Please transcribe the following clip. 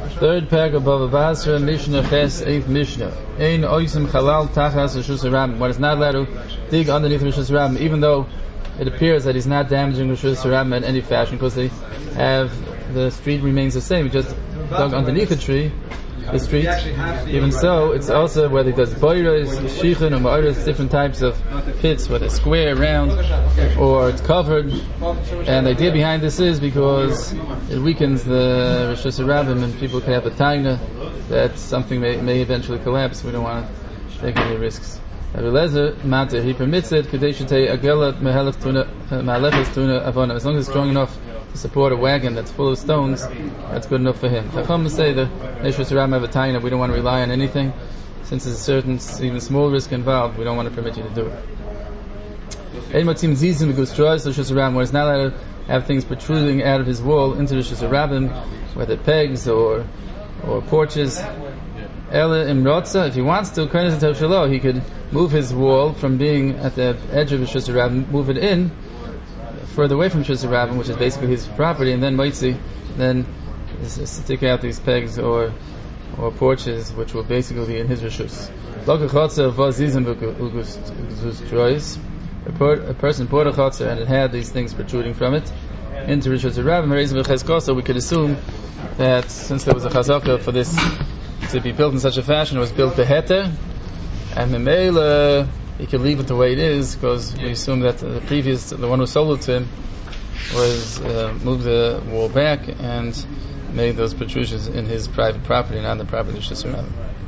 Third parak of Bava Basra, Mishnah Ches, 8th Mishnah. Ein oisim chalal tachas Rishus Harabim. One is not allowed to dig underneath Rishus Harabim, even though it appears that he's not damaging Rishus Harabim in any fashion, because the street remains the same. He just dug underneath the street. Even so, it's also whether he does boiras, shichin, or ma'oras, different types of pits, whether it's square, round, or it's covered. And the idea behind this is because it weakens the Rishus Harabim, and people can have a taina that something may eventually collapse. We don't want to take any risks. Rabbi Lezer Mater, he permits it, as long as it's strong enough to support a wagon that's full of stones, that's good enough for him. Chacham say the Rishus Harabim have a taina, we don't want to rely on anything. Since there's a certain, even small risk involved, we don't want to permit you to do it. Where it's not allowed to have things protruding out of his wall into Rishus Harabim, whether pegs or porches. If he wants to, he could move his wall from being at the edge of Rishus Harabim, move it in further away from Rishus Harabim, which is basically his property, and then stick out these pegs or porches, which will basically be in his Rishus. A person bought a chotzer and it had these things protruding from it into Rishus Harabim. So we could assume that since there was a chazaka for this to be built in such a fashion, it was built beheter, and Memela he could leave it the way it is, because we assume that the one who sold it to him was moved the wall back and made those protrusions in his private property, not in the property of Rishus Harabim.